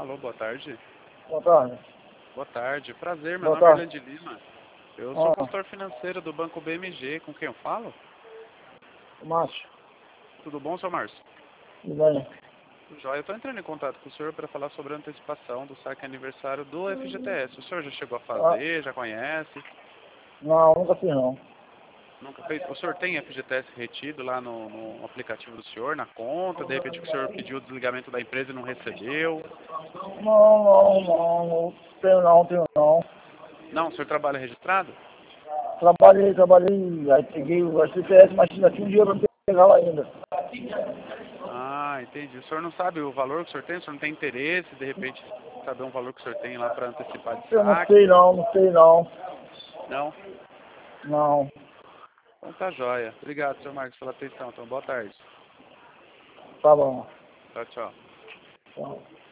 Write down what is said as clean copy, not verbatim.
Alô, boa tarde. Boa tarde. Boa tarde. Prazer, meu Boa nome é tarde. Orlando Lima. Eu sou Ah, consultor financeiro do Banco BMG. Com quem eu falo? Márcio. Tudo bom, seu Márcio? Tudo bem? Joia, eu estou entrando em contato com o senhor para falar sobre a antecipação do saque aniversário do FGTS. O senhor já chegou a Ah, fazer, já conhece? não, nunca fiz não. Nunca fez? O senhor tem FGTS retido lá no aplicativo do senhor, na conta? De repente o senhor pediu o desligamento da empresa e não recebeu? Não. Tenho não. Não, o senhor trabalha registrado? Trabalhei, aí peguei o STS, mas ainda tinha um dia pra pegar lá ainda. Ah, entendi. O senhor não sabe o valor que o senhor tem? O senhor não tem interesse, de repente, saber um valor que o senhor tem lá para antecipar de Eu não saque? sei não. Não? Não. Então tá jóia. Obrigado, senhor Marcos, pela atenção. Então, boa tarde. Tá bom. Tchau, tchau. Tá.